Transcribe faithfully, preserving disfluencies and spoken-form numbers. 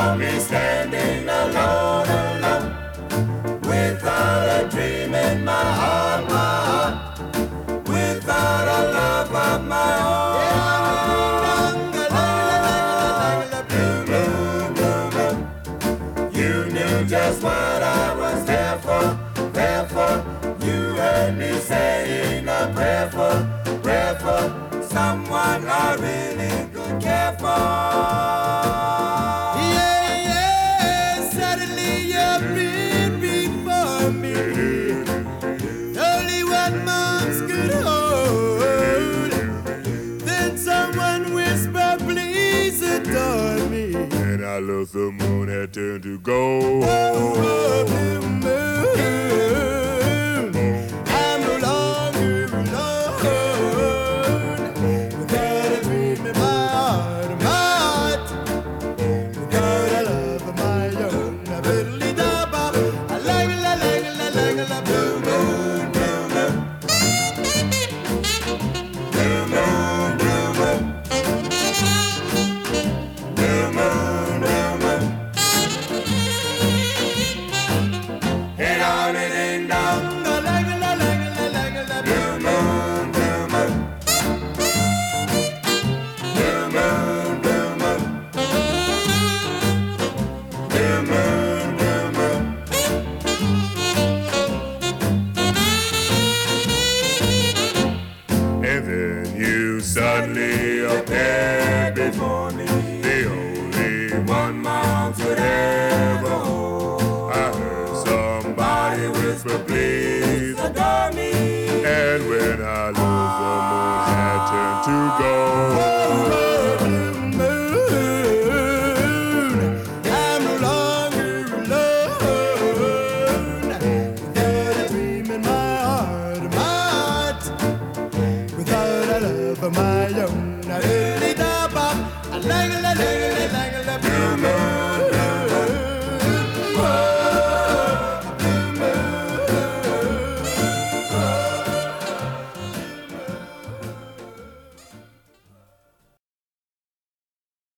found me standing alone, alone, without a dream in my heart, my heart, without a love of my own. Blue moon, blue moon, you knew just what I was there for, there for. You heard me saying a prayer for, prayer for someone I really could care for. Yeah, yeah, suddenly you've been before me. Only what moms could hold. Then someone whispered, please adore me. And I looked, the moon had turned to gold. Oh, oh, blue moon, I'm no longer alone. Without a dream in my heart, my heart, without a love of my own. I really love, I like it, I like it, I like it, I blue moon, blue moon, Blue moon, blue moon, blue moon, blue moon. Head on and then down. I like it, I like it, I like it, I blue Blue moon, blue moon, blue moon, blue moon, blue moon, blue moon. And then you suddenly appeared before me, the only one my arms could ever hold. I heard somebody whisper, please adore me. And when I looked, the moon had turned to gold. moon, I'm no longer alone. Without a dream in my heart, my heart, without a love of my own. I really love, I like it, I like it.